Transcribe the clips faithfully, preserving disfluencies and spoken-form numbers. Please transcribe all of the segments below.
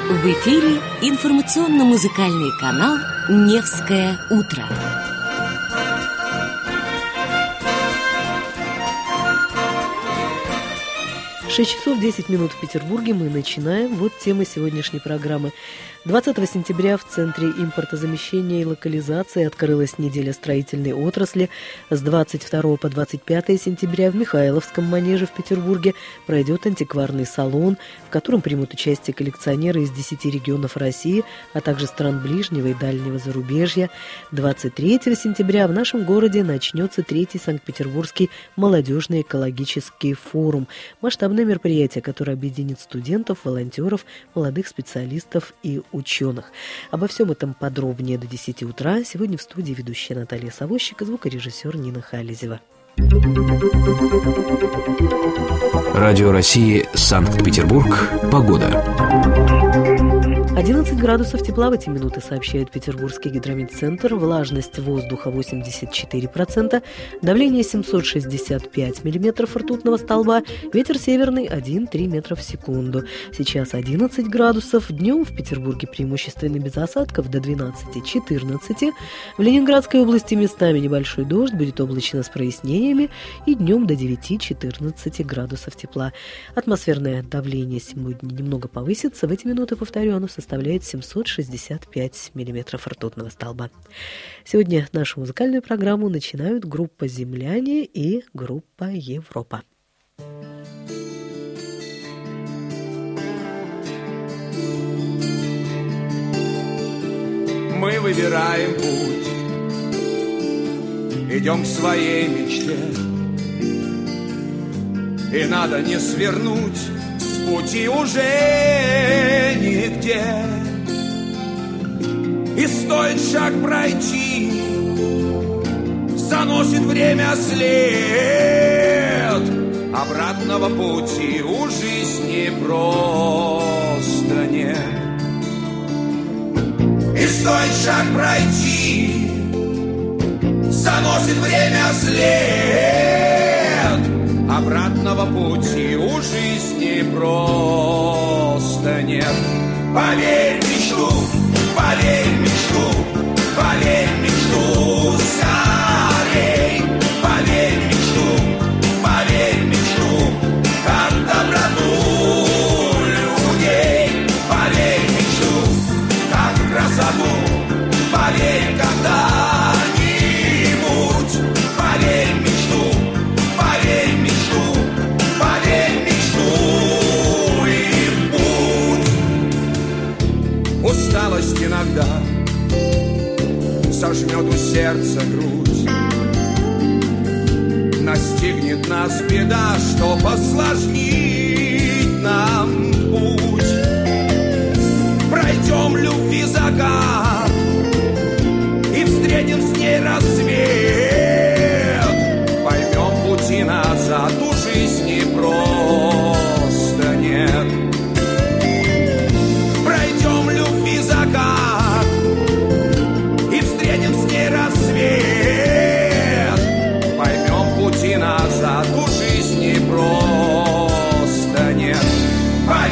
В эфире информационно-музыкальный канал «Невское утро». шесть часов десять минут в Петербурге. Мы начинаем. Вот тема сегодняшней программы. двадцатого сентября в Центре импортозамещения и локализации открылась неделя строительной отрасли. С двадцать второго по двадцать пятое сентября в Михайловском манеже в Петербурге пройдет антикварный салон, в котором примут участие коллекционеры из десяти регионов России, а также стран ближнего и дальнего зарубежья. двадцать третьего сентября в нашем городе начнется третий Санкт-Петербургский молодежный экологический форум. Масштабное мероприятие, которое объединит студентов, волонтеров, молодых специалистов и ученых. Обо всем этом подробнее до десяти утра. Сегодня в студии ведущая Наталья Савощик и звукорежиссер Нина Хализева. Радио России, Санкт-Петербург. Погода. одиннадцать градусов тепла в эти минуты, сообщает Петербургский гидрометцентр. Влажность воздуха восемьдесят четыре процента, давление семьсот шестьдесят пять миллиметров ртутного столба, ветер северный один-три метра в секунду. Сейчас одиннадцать градусов, днем в Петербурге преимущественно без осадков до двенадцати-четырнадцати. В Ленинградской области местами небольшой дождь, будет облачно с прояснениями и днем до девяти-четырнадцати градусов тепла. Атмосферное давление сегодня немного повысится, в эти минуты, повторю, оно составляет составляет семьсот шестьдесят пять миллиметров ртутного столба. Сегодня нашу музыкальную программу начинают группа «Земляне» и группа «Европа». Мы выбираем путь, идем к своей мечте, и надо не свернуть с пути уже нигде. И стоит шаг пройти, заносит время след. Обратного пути у жизни просто нет. И стоит шаг пройти, заносит время след. Обратного пути у жизни просто нет. Поверь в мечту, поверь в мечту, поверь в мечту скорей. Поверь в мечту, поверь в мечту, как доброту людей. Поверь в мечту, как в красоту, поверь когда-нибудь. Поверь в мечту, поверь в мечту, поверь в мечту и в путь. Усталость иногда сожмет у сердца грудь, настигнет нас беда, что посложнит нам путь. Пройдем любви закат и встретим с ней рассвет. Поймем пути назад, у жизни просто нет. Пройдем любви закат и встретим с ней рассвет. Поймем пути назад, у жизни просто нет.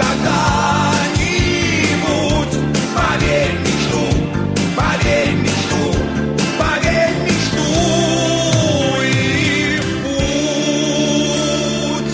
когда-нибудь. Поверь в мечту, поверь в мечту, поверь в мечту и в путь.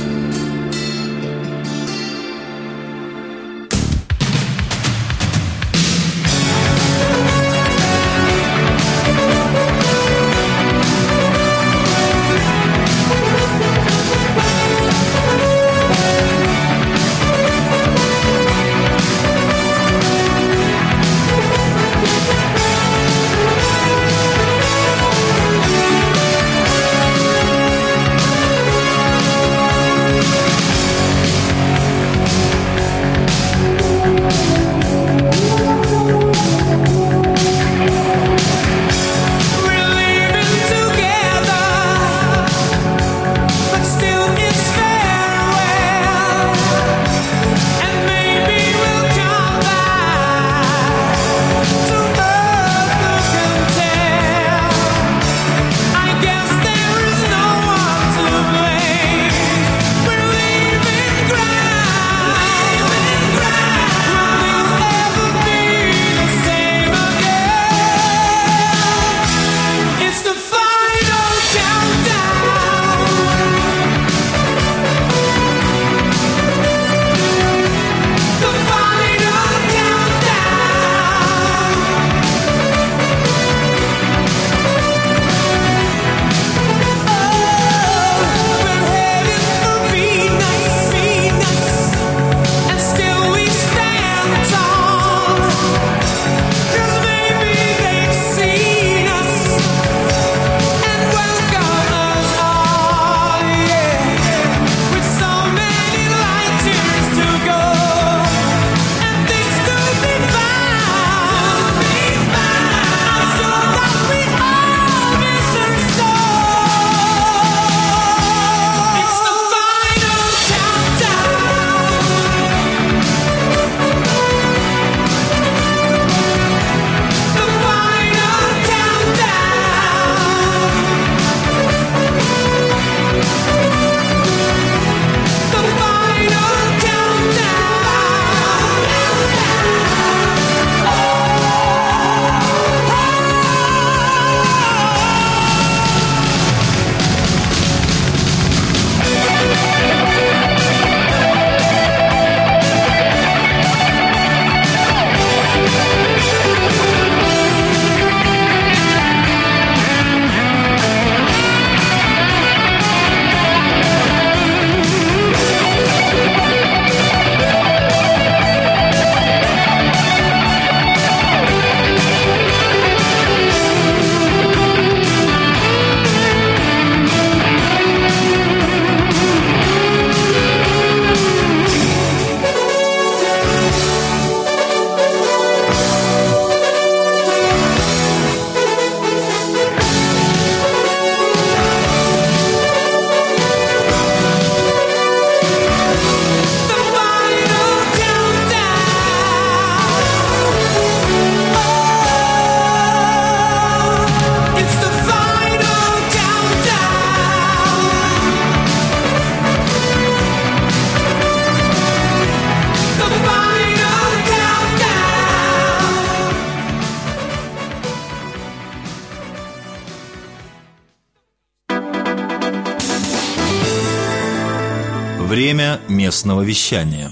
Время местного вещания.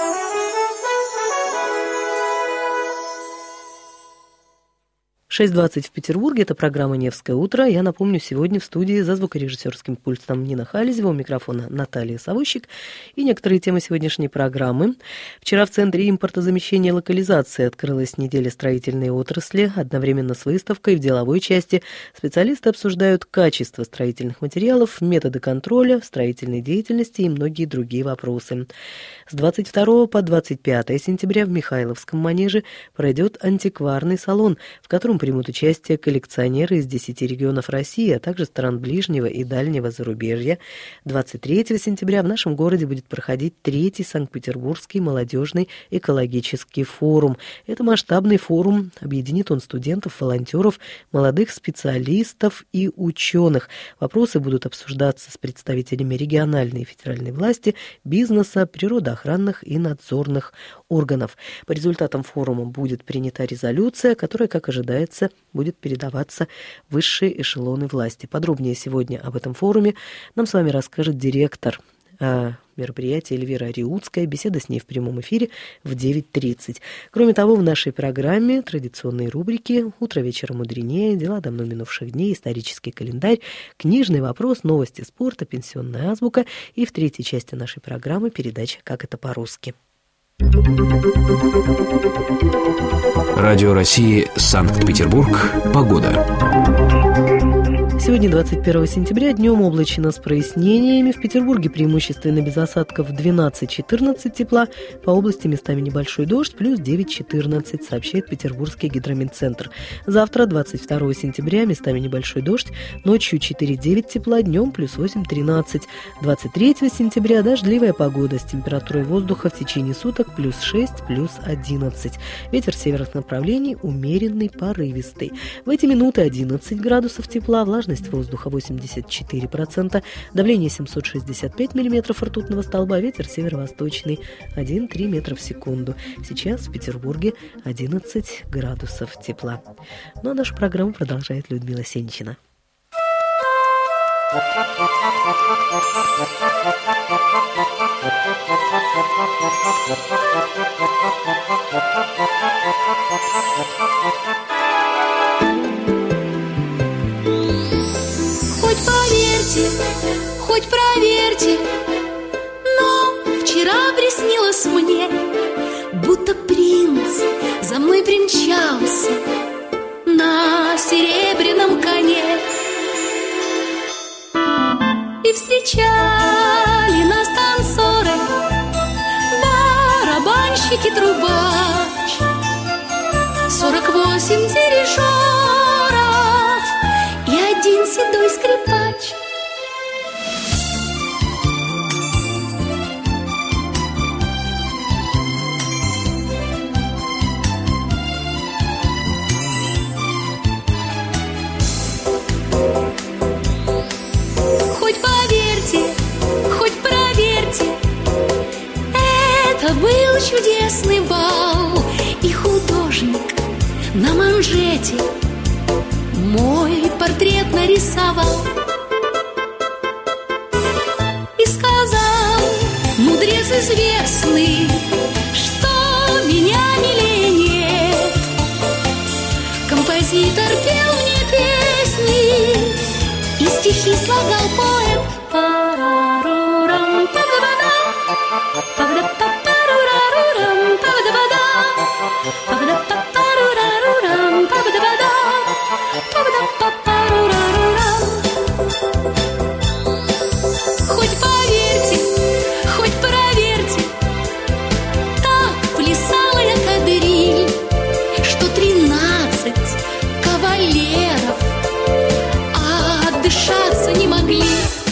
шесть двадцать в Петербурге. Это программа «Невское утро». Я напомню, сегодня в студии за звукорежиссерским пультом Нина Халезева, у микрофона Наталья Савощик. И некоторые темы сегодняшней программы. Вчера в Центре импортозамещения и локализации открылась неделя строительной отрасли. Одновременно с выставкой в деловой части специалисты обсуждают качество строительных материалов, методы контроля, строительной деятельности и многие другие вопросы. С двадцать второго по двадцать пятое сентября в Михайловском манеже пройдет антикварный салон, в котором примут участие коллекционеры из десяти регионов России, а также стран ближнего и дальнего зарубежья. двадцать третьего сентября в нашем городе будет проходить третий Санкт-Петербургский молодежный экологический форум. Это масштабный форум, объединит он студентов, волонтеров, молодых специалистов и ученых. Вопросы будут обсуждаться с представителями региональной и федеральной власти, бизнеса, природоохранных и надзорных органов. По результатам форума будет принята резолюция, которая, как ожидается, будет передаваться в высшие эшелоны власти. Подробнее сегодня об этом форуме нам с вами расскажет директор мероприятия Эльвира Риутская. Беседа с ней в прямом эфире в девять тридцать. Кроме того, в нашей программе традиционные рубрики «Утро вечера мудренее», «Дела давно минувших дней», «Исторический календарь», «Книжный вопрос», «Новости спорта», «Пенсионная азбука» и в третьей части нашей программы передача «Как это по-русски». Радио России Санкт-Петербург. Погода. Сегодня, двадцать первого сентября, днем облачно с прояснениями. В Петербурге преимущественно без осадков двенадцать-четырнадцать тепла. По области местами небольшой дождь, плюс девять-четырнадцать, сообщает Петербургский гидромедцентр. Завтра, двадцать второго сентября, местами небольшой дождь, ночью четыре-девять тепла, днем плюс восемь-тринадцать. двадцать третьего сентября дождливая погода с температурой воздуха в течение суток плюс шесть, плюс одиннадцать. Ветер северных направлений умеренный, порывистый. В эти минуты одиннадцать градусов тепла, влажность воздуха восемьдесят четыре процента, давление семьсот шестьдесят пять миллиметров ртутного столба, ветер северо-восточный один-три метра в секунду. Сейчас в Петербурге одиннадцать градусов тепла. Ну а нашу программу продолжает Людмила Сенчина. Хоть поверьте, хоть проверьте, но вчера приснилось мне, будто принц за мной примчался на серебряном коне. И встречали нас танцоры, барабанщик и трубач, сорок восемь дирижеров и один седой скрипач. Хоть поверьте, хоть проверьте, это был чудесный бал, и художник на манжете мой портрет нарисовал и сказал, мудрец известный, что меня милее нет. Композитор пел мне песни и стихи слагал поэт. Парарурам, па-да-ба-да, па-да-па-парурарурам, па-да-ба-да, па-да-па-парурарурам, па-да-ба-да, па-да-па-парурарурам. Хоть поверьте, хоть проверьте, так плясала я кадриль, что тринадцать кавалеров отдышаться не могли.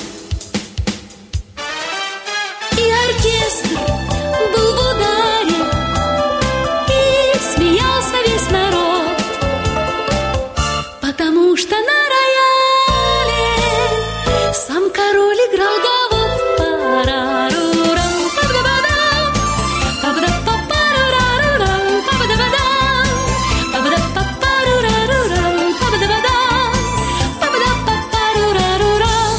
И оркестр был в ударе, и смеялся весь народ, потому что на рояле сам король играл гавот. Парарурам, па-да-ба-дам, па-да-па-парурарурам, па-да-ба-дам, па-да-па-парурарурам, па-да-ба-дам, па-да-па-парурарурам.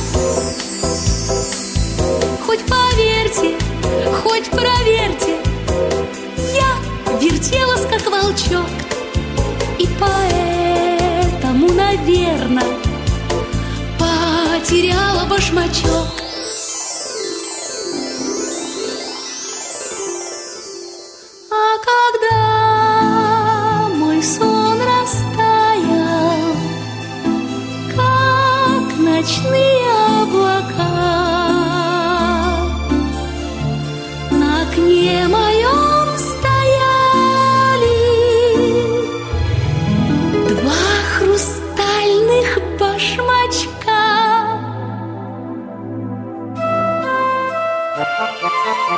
Хоть поверьте, хоть проверьте, я вертелась как волчок, и поэтому, наверное, потеряла башмачок. А когда мой сон растаял, как ночные облака, на окне моем стояли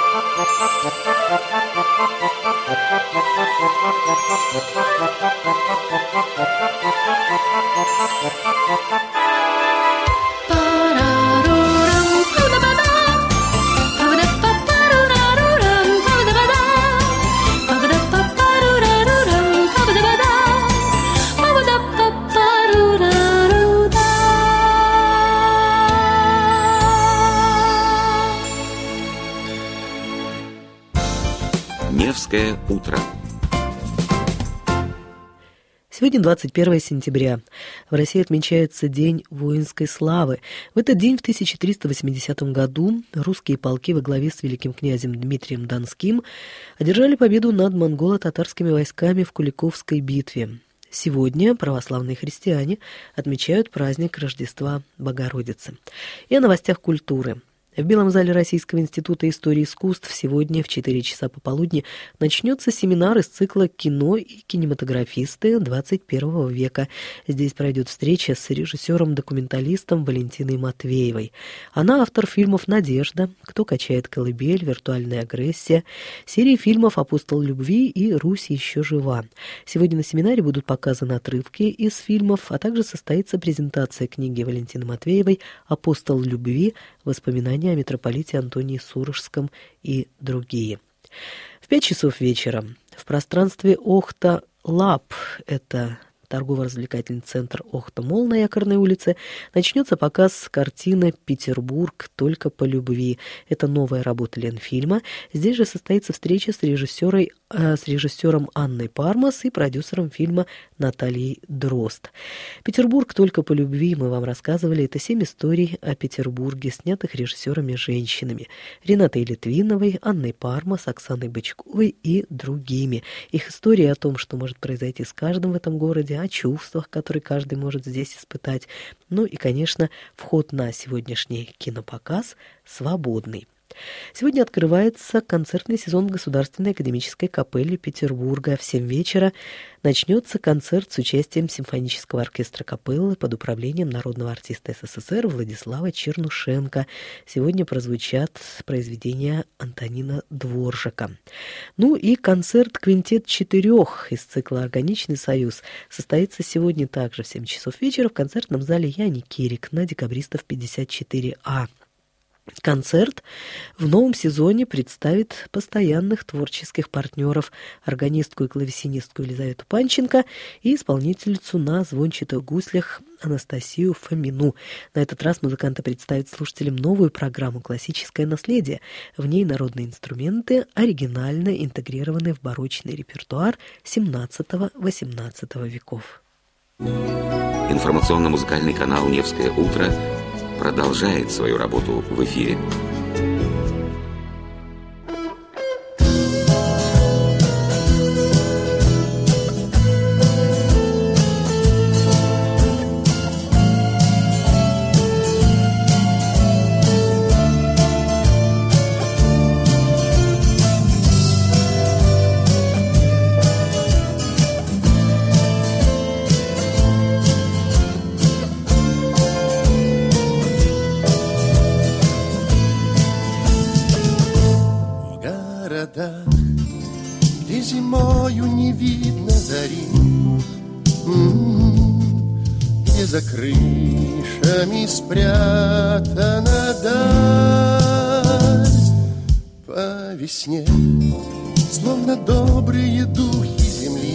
Невское утро. Сегодня двадцать первое сентября. В России отмечается День воинской славы. В этот день в тысяча триста восьмидесятом году русские полки во главе с великим князем Дмитрием Донским одержали победу над монголо-татарскими войсками в Куликовской битве. Сегодня православные христиане отмечают праздник Рождества Богородицы. И о новостях культуры. В Белом зале Российского института истории искусств сегодня в четыре часа пополудни начнется семинар из цикла «Кино и кинематографисты двадцать первого века». Здесь пройдет встреча с режиссером-документалистом Валентиной Матвеевой. Она автор фильмов «Надежда», «Кто качает колыбель», «Виртуальная агрессия», серии фильмов «Апостол любви» и «Русь еще жива». Сегодня на семинаре будут показаны отрывки из фильмов, а также состоится презентация книги Валентины Матвеевой «Апостол любви. Воспоминания о митрополите Антонии Сурожском» и другие. В пять часов вечера в пространстве Охта Лаб, это торгово-развлекательный центр Охта Молл на Якорной улице, начнется показ картины «Петербург только по любви». Это новая работа Ленфильма. Здесь же состоится встреча с режиссером, э, с режиссером Анной Пармас и продюсером фильма Натальей Дрозд. «Петербург только по любви» мы вам рассказывали. Это семь историй о Петербурге, снятых режиссерами-женщинами. Ренатой Литвиновой, Анной Пармас, Оксаной Бычковой и другими. Их истории о том, что может произойти с каждым в этом городе, о чувствах, которые каждый может здесь испытать. Ну и, конечно, вход на сегодняшний кинопоказ свободный. Сегодня открывается концертный сезон в Государственной академической капелле Петербурга. В семь вечера начнется концерт с участием симфонического оркестра капеллы под управлением народного артиста СССР Владислава Чернушенко. Сегодня прозвучат произведения Антонина Дворжака. Ну и концерт «Квинтет четырех» из цикла «Органичный союз» состоится сегодня также в семь часов вечера в концертном зале Яни Кирик на Декабристов пятьдесят четыре А. Концерт в новом сезоне представит постоянных творческих партнеров, органистку и клавесинистку Елизавету Панченко и исполнительницу на звончатых гуслях Анастасию Фомину. На этот раз музыканты представят слушателям новую программу «Классическое наследие». В ней народные инструменты оригинально интегрированы в барочный репертуар семнадцатого-восемнадцатого веков. Информационно-музыкальный канал «Невское утро» продолжает свою работу в эфире. Где зимою не видно зари, где за крышами спрятана даль, по весне, словно добрые духи земли,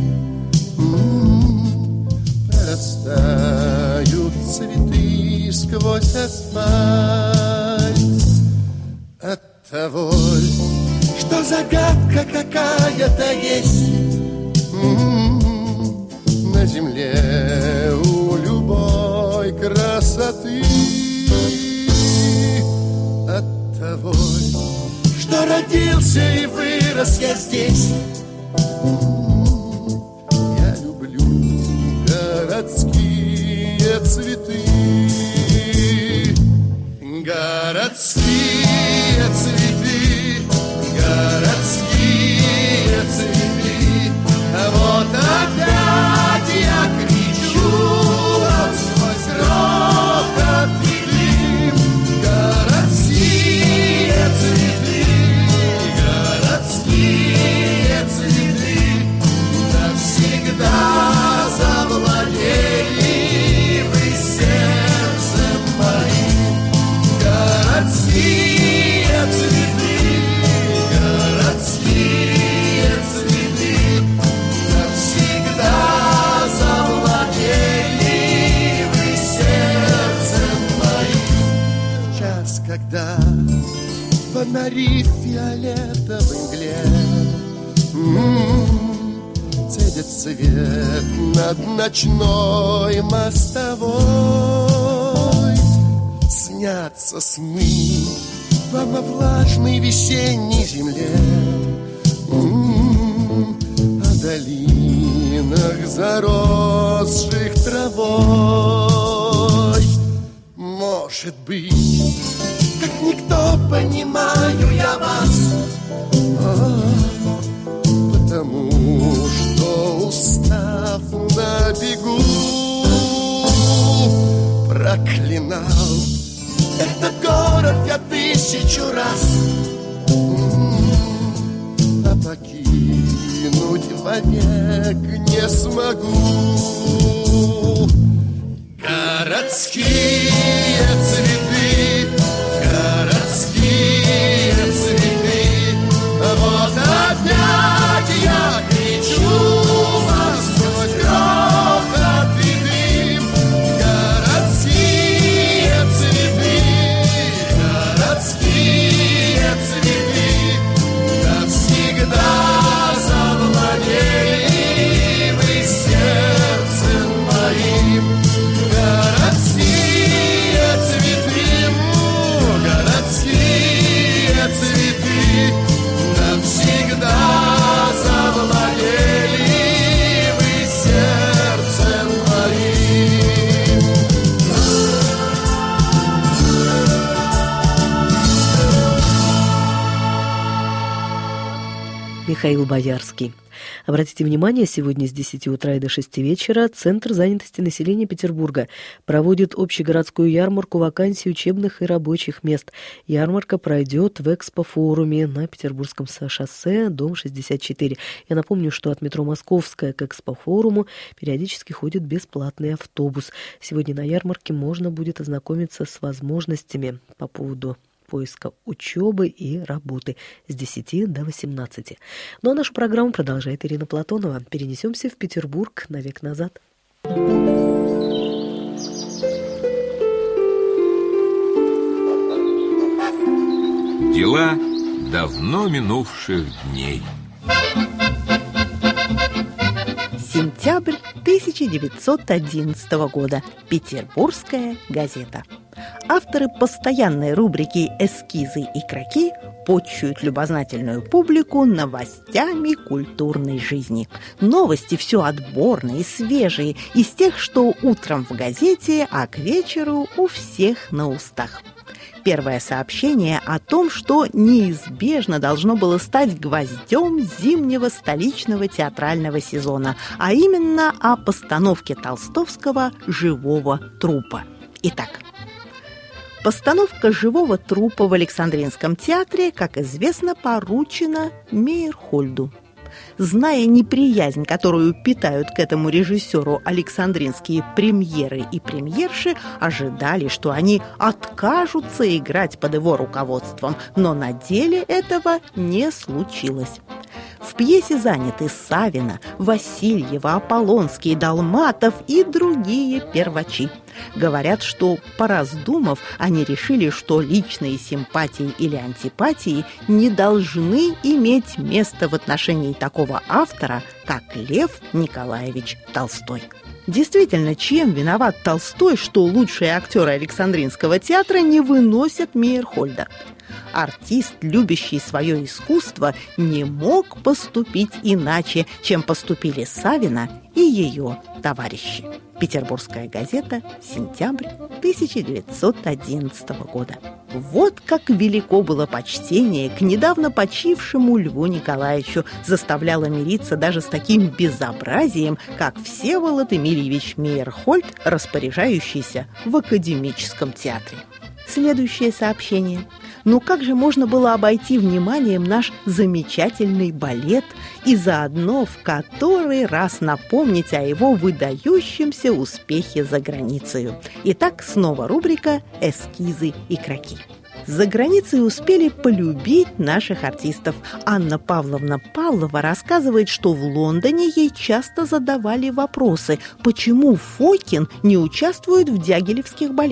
прорастают цветы сквозь асфальт. Оттого что загадка какая-то есть м-м-м, на земле у любой красоты. От того, что родился и вырос я здесь, м-м-м, я люблю городские цветы. Городские цветы, городские цветы, вот опять я кричу сквозь рокот и дым. Городские цветы, и в фиолетовой мгле м-м-м, цедит свет над ночной мостовой. Снятся сны вам о влажной весенней земле, м-м-м, о долинах, заросших травой. Может быть, как никто понимаю я вас, а, потому что, устав на бегу, проклинал этот город я тысячу раз, м-м, а покинуть вовек не смогу. Городские цветы, городские цветы, вот опять я кричу вам сквозь грохот и дым. Городские цветы, городские цветы, навсегда завладели вы сердцем моим. Городские цветы, городские цветы, навсегда завладели вы сердцем моим. Михаил Боярский. Обратите внимание, сегодня с десяти утра и до шести вечера Центр занятости населения Петербурга проводит общегородскую ярмарку вакансий учебных и рабочих мест. Ярмарка пройдет в экспофоруме на Петербургском шоссе, дом шестьдесят четыре. Я напомню, что от метро Московская к экспофоруму периодически ходит бесплатный автобус. Сегодня на ярмарке можно будет ознакомиться с возможностями по поводу поиска учебы и работы с десяти до восемнадцати. Ну а нашу программу продолжает Ирина Платонова. Перенесемся в Петербург на век назад. Дела давно минувших дней. Сентябрь тысяча девятьсот одиннадцатого года. Петербургская газета. Авторы постоянной рубрики «Эскизы игроки» почуют любознательную публику новостями культурной жизни. Новости все отборные и свежие, из тех, что утром в газете, а к вечеру у всех на устах. Первое сообщение о том, что неизбежно должно было стать гвоздем зимнего столичного театрального сезона, а именно о постановке толстовского «Живого трупа». Итак, постановка «Живого трупа» в Александринском театре, как известно, поручена Мейерхольду. Зная неприязнь, которую питают к этому режиссеру александринские премьеры и премьерши, ожидали, что они откажутся играть под его руководством, но на деле этого не случилось. В пьесе заняты Савина, Васильева, Аполлонский, Долматов и другие первачи. Говорят, что, пораздумав, они решили, что личные симпатии или антипатии не должны иметь места в отношении такого автора, как Лев Николаевич Толстой. Действительно, чем виноват Толстой, что лучшие актеры Александринского театра не выносят Мейерхольда? Артист, любящий свое искусство, не мог поступить иначе, чем поступили Савина и ее товарищи. Петербургская газета, сентябрь тысяча девятьсот одиннадцатого года. Вот как велико было почтение к недавно почившему Льву Николаевичу, заставляло мириться даже с таким безобразием, как Всеволод Эмильевич Мейерхольд, распоряжающийся в академическом театре. Следующее сообщение. Ну как же можно было обойти вниманием наш замечательный балет и заодно в который раз напомнить о его выдающемся успехе за границей? Итак, снова рубрика «Эскизы игроки». За границей успели полюбить наших артистов. Анна Павловна Павлова рассказывает, что в Лондоне ей часто задавали вопросы, почему Фокин не участвует в дягилевских балетах.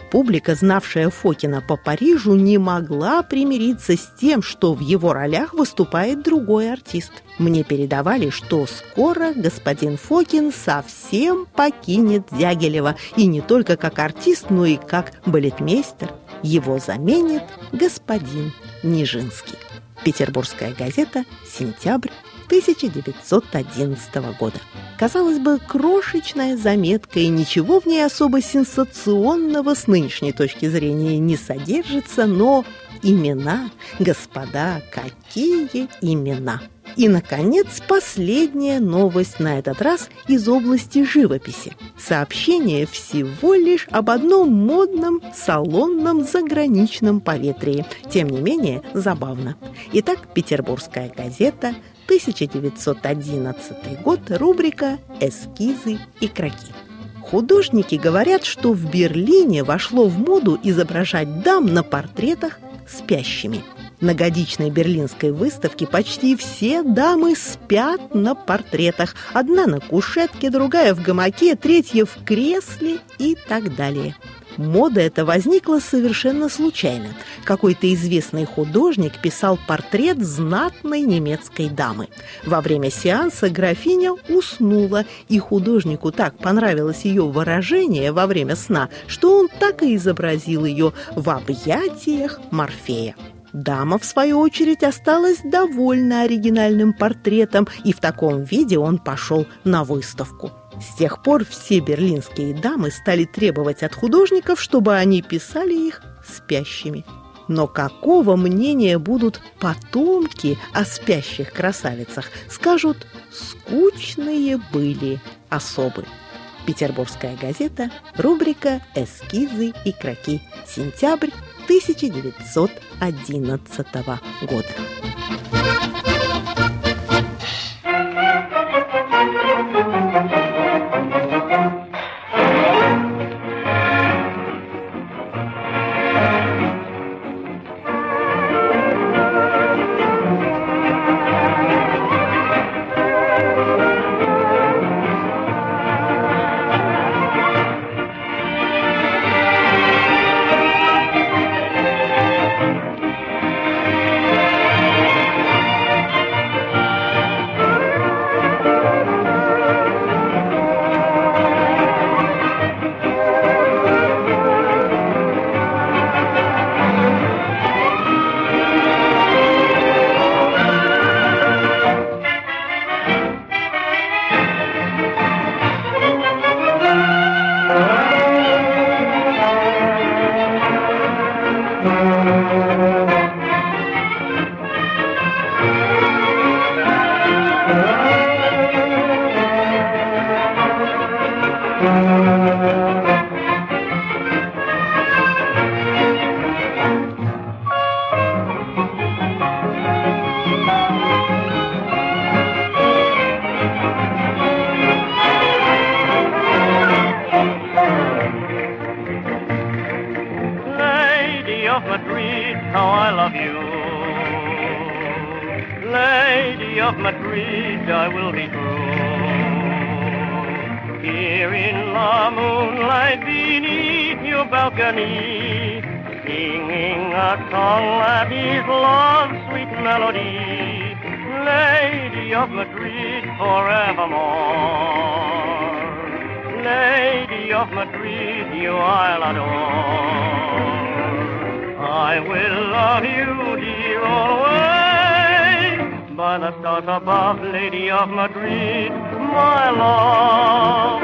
Публика, знавшая Фокина по Парижу, не могла примириться с тем, что в его ролях выступает другой артист. Мне передавали, что скоро господин Фокин совсем покинет Дягилева, и не только как артист, но и как балетмейстер. Его заменит господин Нижинский. Петербургская газета, сентябрь тысяча девятьсот одиннадцатого года. Казалось бы, крошечная заметка, и ничего в ней особо сенсационного с нынешней точки зрения не содержится, но имена, господа, какие имена! И, наконец, последняя новость, на этот раз из области живописи. Сообщение всего лишь об одном модном салонном заграничном поветрии. Тем не менее, забавно. Итак, Петербургская газета, тысяча девятьсот одиннадцатый год, рубрика «Эскизы и кроки». Художники говорят, что в Берлине вошло в моду изображать дам на портретах спящими. На годичной берлинской выставке почти все дамы спят на портретах. Одна на кушетке, другая в гамаке, третья в кресле и так далее. Мода эта возникла совершенно случайно. Какой-то известный художник писал портрет знатной немецкой дамы. Во время сеанса графиня уснула, и художнику так понравилось ее выражение во время сна, что он так и изобразил ее в объятиях Морфея. Дама, в свою очередь, осталась довольна оригинальным портретом, и в таком виде он пошел на выставку. С тех пор все берлинские дамы стали требовать от художников, чтобы они писали их спящими. Но какого мнения будут потомки о спящих красавицах? Скажут, скучные были особы. Петербургская газета, рубрика «Эскизы и кроки», сентябрь тысяча девятьсот одиннадцатого года. Lady of Madrid, I will be true. Here in the moonlight beneath your balcony, singing a song that is love's sweet melody. Lady of Madrid forevermore. Lady of Madrid, you I'll adore. I will love you, dear, always, by the stars above, Lady of Madrid, my love.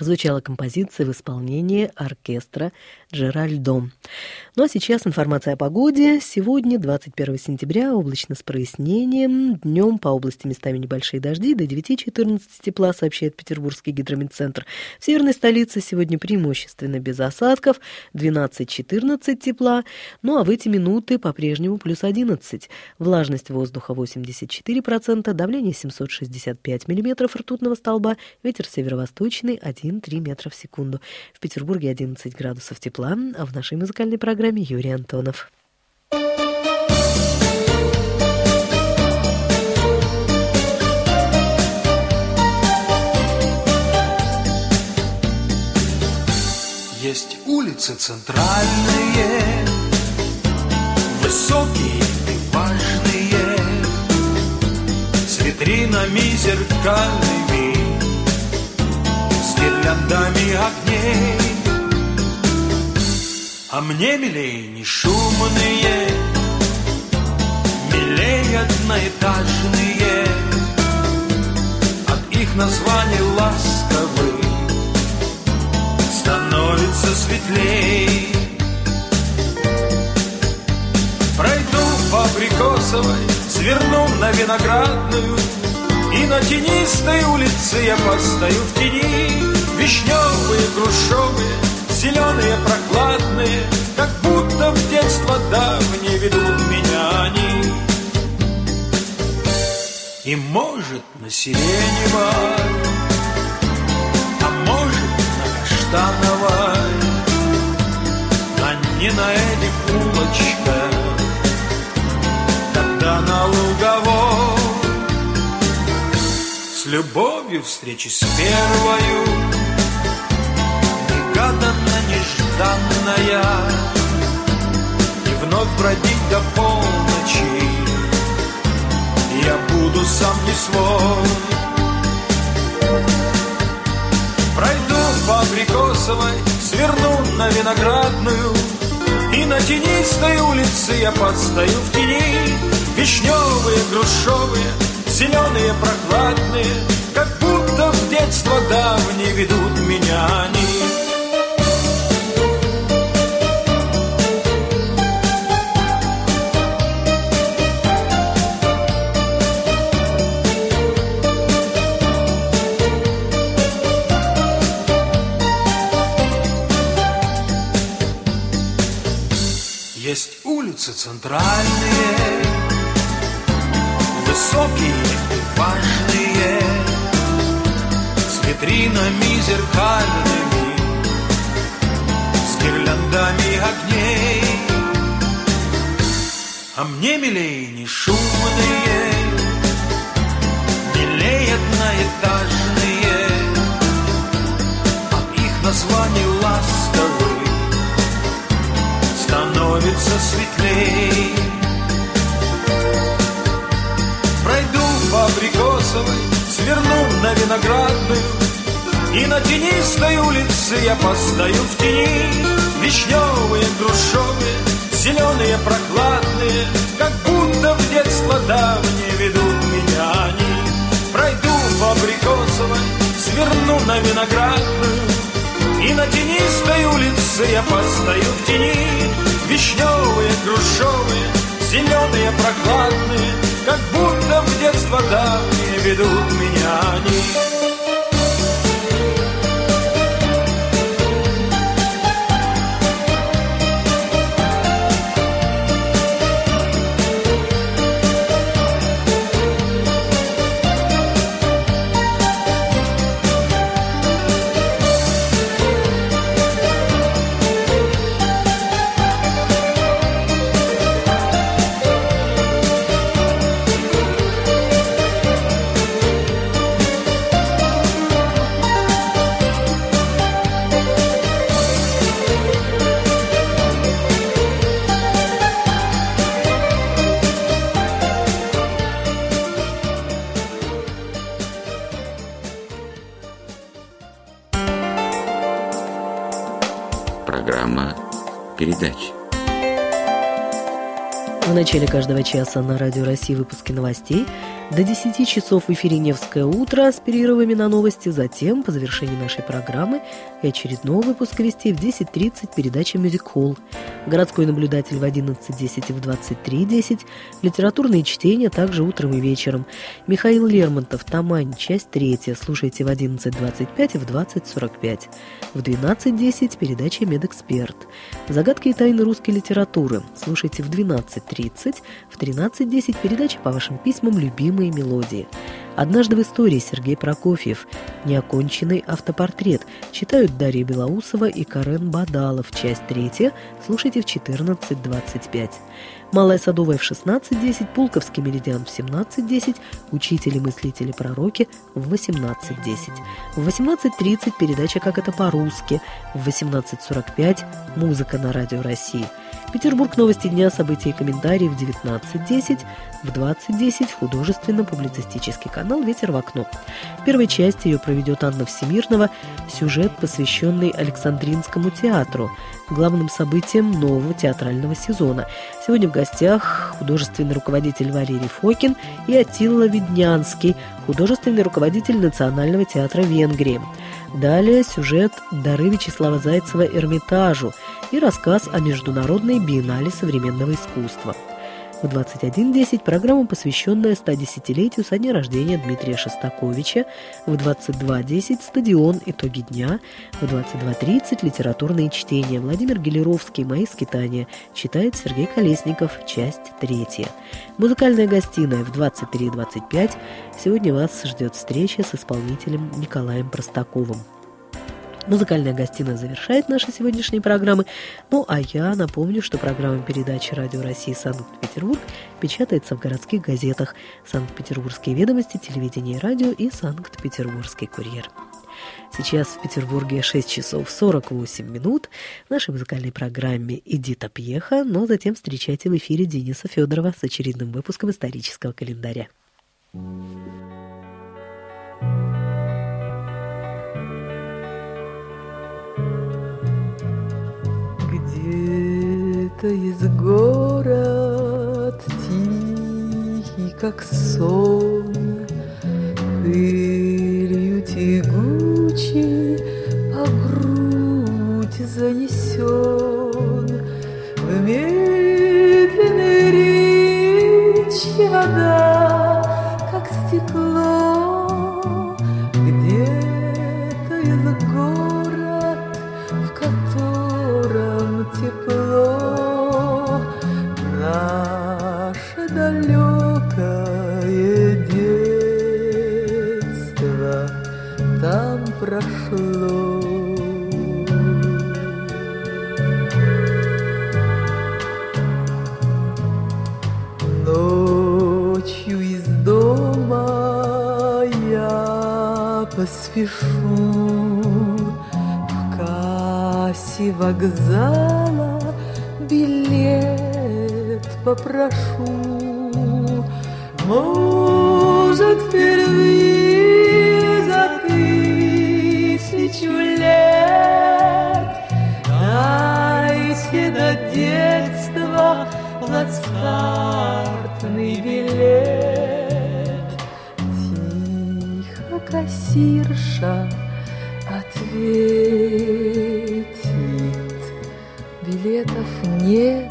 Звучала композиция в исполнении оркестра «Джеральдо». Ну а сейчас информация о погоде. Сегодня, двадцать первого сентября, облачно с прояснением. Днем по области местами небольшие дожди, до девяти-четырнадцати тепла, сообщает Петербургский гидрометцентр. В северной столице сегодня преимущественно без осадков, двенадцать-четырнадцать тепла. Ну а в эти минуты по-прежнему плюс одиннадцать. Влажность воздуха восемьдесят четыре процента, давление семьсот шестьдесят пять миллиметров ртутного столба, ветер северо-восточный один и три метра в секунду. В Петербурге одиннадцать градусов тепла, а в нашей музыкальной программе Юрий Антонов. Есть улицы центральные, высокие и важные, с витринами зеркальными, с гирляндами огней. А мне милей не шумные, милей одноэтажные, от их названий ласковых становится светлей. Пройду по Абрикосовой, сверну на Виноградную, и на тенистой улице я постою в тени. Вишневые, грушевые, зеленые, прохладные, как будто в детство давнее ведут меня они. И может на Сиреневой, а может на Каштановой, а не на этих улочках, тогда на Луговой. С любовью встречи с первою, негаданно, нежданная, и вновь бродить до полночи я буду сам не свой. Пройду по Абрикосовой, сверну на Виноградную, и на тенистой улице я постою в тени. Вишневые, грушевые, зеленые, прохладные, как будто в детство давнее ведут меня они. Есть улицы центральные, высокие и важные, с витринами зеркальными, с гирляндами огней. А мне милей не шумные, милей одноэтажные, от их названий ласковых становится светлей. Пройду по Абрикосовой, сверну на Виноградную, и на тенистой улице я постою в тени. Вишневые, грушевые, зеленые, прохладные, как будто в детство давнее ведут меня они. Пройду по Абрикосовой, сверну на Виноградную, и на тенистой улице я постою в тени. Вишневые, грушевые, зеленые, прохладные, как будто в детство давнее ведут меня они. Программа передач. В начале каждого часа на Радио России выпуски новостей. До десяти часов в эфире «Невское утро» с перерывами на новости. Затем, по завершении нашей программы и очередного выпуска «Вестей» в десять тридцать передача «Мюзик Холл». Городской наблюдатель в одиннадцать десять и в двадцать три десять. Литературные чтения также утром и вечером. Михаил Лермонтов, «Тамань», часть третья. Слушайте в одиннадцать двадцать пять и в двадцать сорок пять. В двенадцать десять передача «Медэксперт». Загадки и тайны русской литературы. Слушайте в двенадцать тридцать. В тринадцать десять передача по вашим письмам «Любимые мелодии». «Однажды в истории» Сергей Прокофьев. Неоконченный автопортрет. Читают Дарья Белоусова и Карен Бадалов. Часть третья. Слушайте в четырнадцать двадцать пять. Малая Садовая в шестнадцать десять. Пулковский меридиан в семнадцать десять. Учители, мыслители, пророки в восемнадцать десять. В восемнадцать тридцать передача «Как это по-русски». В восемнадцать сорок пять музыка на Радио России. Петербург, новости дня, события и комментарии в девятнадцать десять. В двадцать десять художественно-публицистический канал «Ветер в окно». В первой части ее проведет Анна Всемирнова. Сюжет, посвященный Александринскому театру, главным событием нового театрального сезона. Сегодня в гостях художественный руководитель Валерий Фокин и Аттила Виднянский, художественный руководитель Национального театра Венгрии. Далее сюжет «Дары Вячеслава Зайцева Эрмитажу» и рассказ о Международной биеннале современного искусства. В двадцать один десять программа, посвященная стодесятилетию со дня рождения Дмитрия Шостаковича. В двадцать два десять «Стадион. Итоги дня». В двадцать два тридцать литературные чтения. Владимир Гелеровский «Мои скитания». Читает Сергей Колесников. Часть третья. Музыкальная гостиная в двадцать три двадцать пять. Сегодня вас ждет встреча с исполнителем Николаем Простаковым. Музыкальная гостиная завершает наши сегодняшние программы. Ну, а я напомню, что программа передачи «Радио России» Санкт-Петербург печатается в городских газетах «Санкт-Петербургские ведомости», «Телевидение и радио» и «Санкт-Петербургский курьер». Сейчас в Петербурге шесть часов сорок восемь минут. В нашей музыкальной программе «Эдита Пьеха», но затем встречайте в эфире Дениса Федорова с очередным выпуском исторического календаря. Где-то есть город тихий, как сон, пылью тягучей по грудь занесен. В медленной речке вода, как стекло. Где-то есть город, в котором тепло, наше далекое детство там прошло. Ночью из дома я поспешу, в кассе вокзала билет попрошу. Может, впервые за тысячу лет дайте до детства плацкартный билет. Тихо кассирша ответит: билетов нет,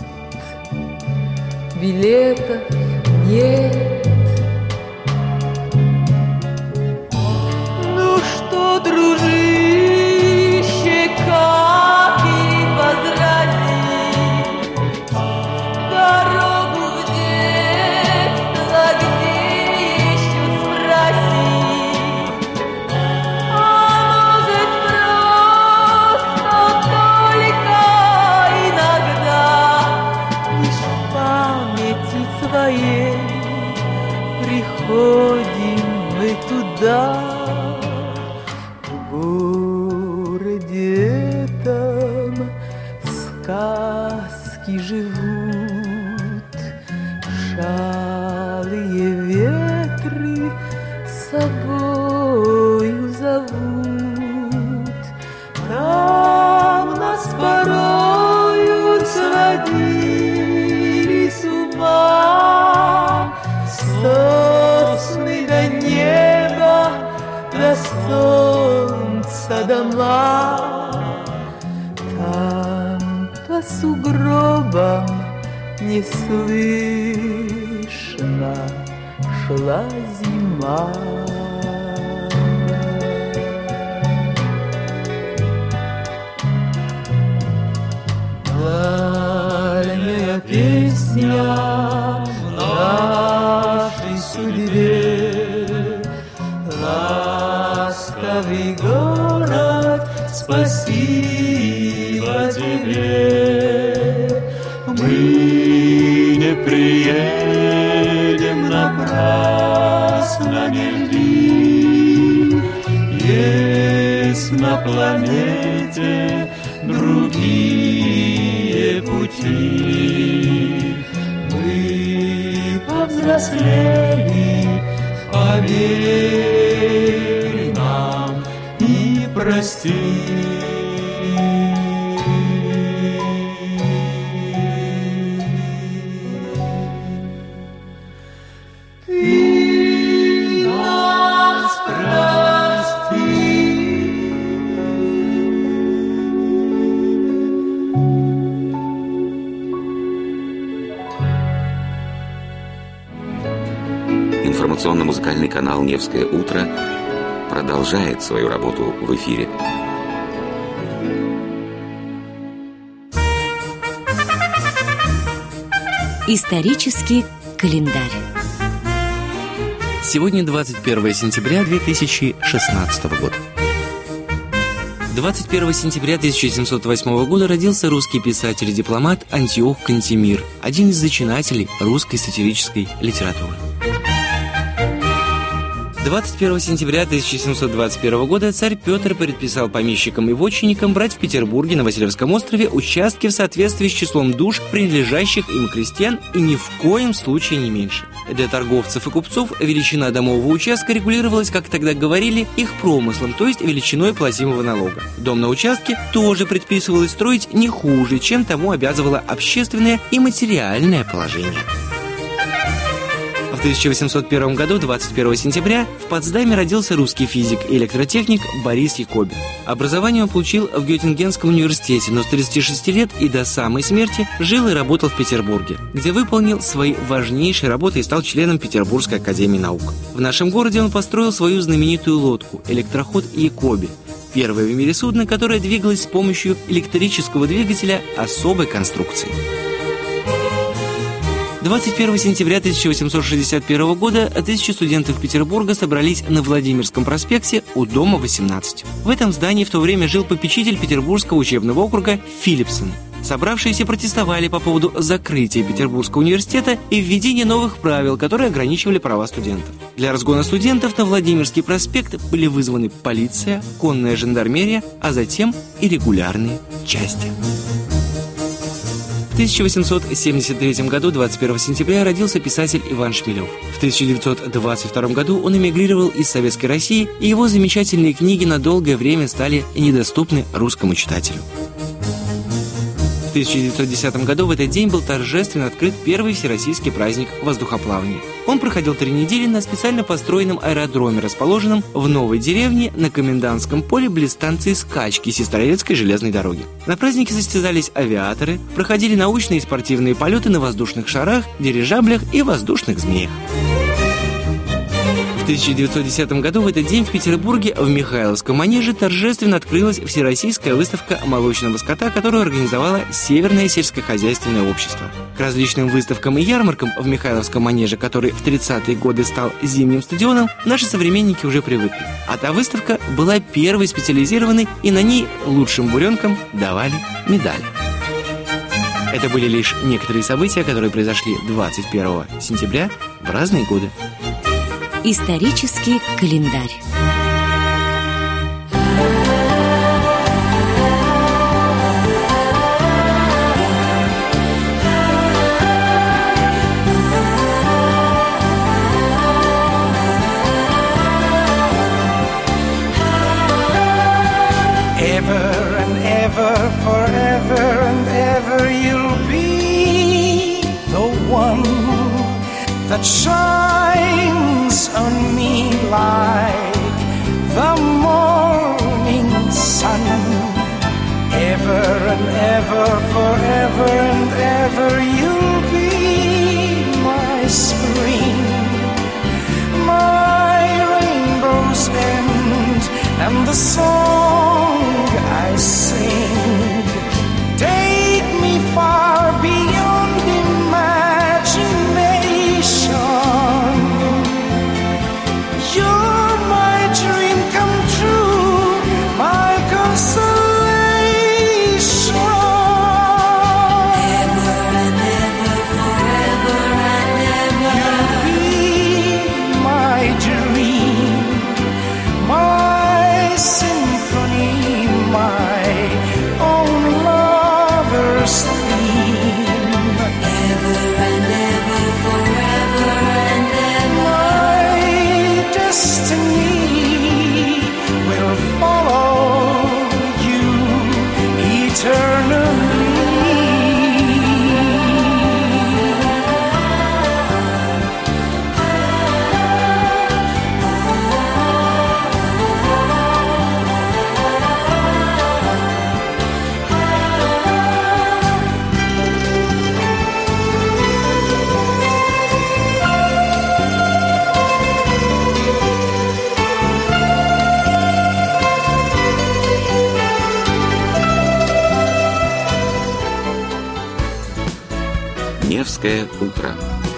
билетов нет. Ну что, дружище, как и возразить? Дорогу в детство где еще спросить? А может, просто только иногда лишь в памяти своей приходим мы туда. В городе этом сказки живут, шалые ветры с собою зовут. Там нас порою сводили с ума сосны сугробам неслышно шла зима. Дальняя песня в нашей судьбе, ласковый город, спасибо тебе. Мы не приедем напрасно, не жди, есть на планете другие пути. Мы повзрослели, поверь нам и прости. Информационно-музыкальный канал «Невское утро» продолжает свою работу в эфире. Исторический календарь. Сегодня двадцать первое сентября две тысячи шестнадцатого года. двадцать первого сентября тысяча семьсот восьмого года родился русский писатель и дипломат Антиох Кантемир, один из зачинателей русской сатирической литературы. двадцать первого сентября тысяча семьсот двадцать первого года царь Петр предписал помещикам и вотчинникам брать в Петербурге на Васильевском острове участки в соответствии с числом душ, принадлежащих им крестьян, и ни в коем случае не меньше. Для торговцев и купцов величина домового участка регулировалась, как тогда говорили, их промыслом, то есть величиной платимого налога. Дом на участке тоже предписывалось строить не хуже, чем тому обязывало общественное и материальное положение. В тысяча восемьсот первом году, двадцать первого сентября, в Потсдаме родился русский физик и электротехник Борис Якобин. Образование он получил в Геттингенском университете, но с тридцати шести лет и до самой смерти жил и работал в Петербурге, где выполнил свои важнейшие работы и стал членом Петербургской академии наук. В нашем городе он построил свою знаменитую лодку «Электроход Якоби», первое в мире судно, которое двигалось с помощью электрического двигателя особой конструкции. двадцать первого сентября тысяча восемьсот шестьдесят первого года тысячи студентов Петербурга собрались на Владимирском проспекте у дома восемнадцать. В этом здании в то время жил попечитель Петербургского учебного округа Филипсон. Собравшиеся протестовали по поводу закрытия Петербургского университета и введения новых правил, которые ограничивали права студентов. Для разгона студентов на Владимирский проспект были вызваны полиция, конная жандармерия, а затем и регулярные части. В тысяча восемьсот семьдесят третьем году, двадцать первого сентября, родился писатель Иван Шмелев. В тысяча девятьсот двадцать втором году он эмигрировал из Советской России, и его замечательные книги на долгое время стали недоступны русскому читателю. В тысяча девятьсот десятом году в этот день был торжественно открыт первый всероссийский праздник воздухоплавания. Он проходил три недели на специально построенном аэродроме, расположенном в новой деревне на Комендантском поле близ станции Скачки Сестрорецкой железной дороги. На празднике состязались авиаторы, проходили научные и спортивные полеты на воздушных шарах, дирижаблях и воздушных змеях. В тысяча девятьсот десятом году в этот день в Петербурге в Михайловском манеже торжественно открылась всероссийская выставка молочного скота, которую организовало Северное сельскохозяйственное общество. К различным выставкам и ярмаркам в Михайловском манеже, который в тридцатые годы стал зимним стадионом, наши современники уже привыкли. А та выставка была первой специализированной, и на ней лучшим буренкам давали медали. Это были лишь некоторые события, которые произошли двадцать первого сентября в разные годы. Исторический календарь. Ever and ever, forever and ever, you'll be the one that shines on me like the morning sun. Ever and ever, forever must end, and the song I sing, take me far beyond imagination. You're my dream come true, my consolation. Ever and ever, forever and ever, you'll be my dream, my symphony, my own lover's theme. Ever and ever, forever and ever, my destiny will follow you eternally. Невское утро.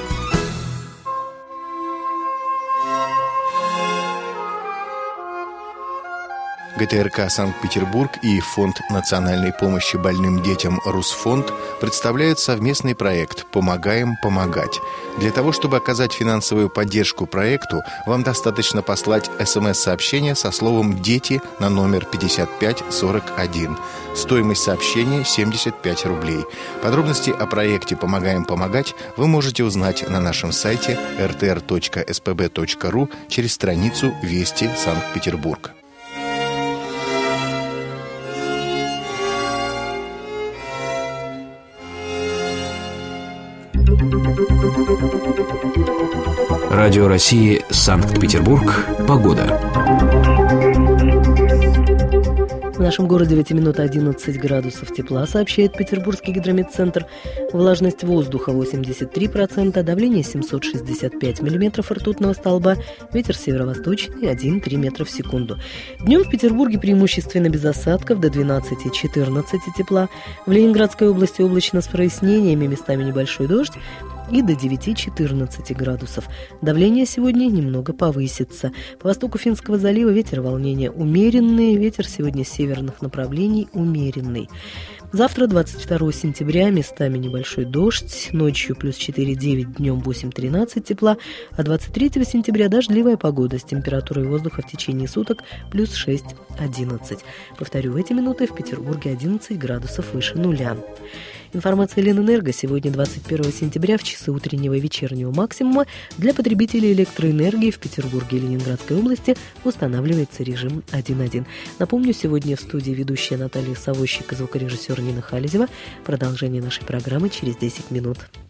ГТРК «Санкт-Петербург» и Фонд национальной помощи больным детям «Русфонд» представляют совместный проект «Помогаем помогать». Для того, чтобы оказать финансовую поддержку проекту, вам достаточно послать СМС-сообщение со словом «Дети» на номер пятьдесят пять сорок один. Стоимость сообщения семьдесят пять рублей. Подробности о проекте «Помогаем помогать» вы можете узнать на нашем сайте эр тэ эр точка эс пэ бэ точка ру через страницу «Вести Санкт-Петербург». Радио России, Санкт-Петербург. Погода. В нашем городе в эти минуты одиннадцать градусов тепла, сообщает Петербургский гидрометцентр. Влажность воздуха восемьдесят три процента, давление семьсот шестьдесят пять миллиметров ртутного столба, ветер северо-восточный один-три метра в секунду. Днем в Петербурге преимущественно без осадков, до двенадцати-четырнадцати тепла. В Ленинградской области облачно с прояснениями, местами небольшой дождь, и до девяти-четырнадцати градусов. Давление сегодня немного повысится. По востоку Финского залива ветер волнения умеренный, ветер сегодня с северных направлений умеренный. Завтра, двадцать второго сентября, местами небольшой дождь, ночью плюс четыре-девять, днем восемь-тринадцать тепла, а двадцать третьего сентября дождливая погода с температурой воздуха в течение суток плюс шесть-одиннадцать. Повторю, в эти минуты в Петербурге одиннадцать градусов выше нуля. Информация Ленэнерго. Сегодня, двадцать первого сентября, в часы утреннего и вечернего максимума для потребителей электроэнергии в Петербурге и Ленинградской области устанавливается режим один один. Напомню, сегодня в студии ведущая Наталья Савощик и звукорежиссер Нина Халезева. Продолжение нашей программы через десять минут.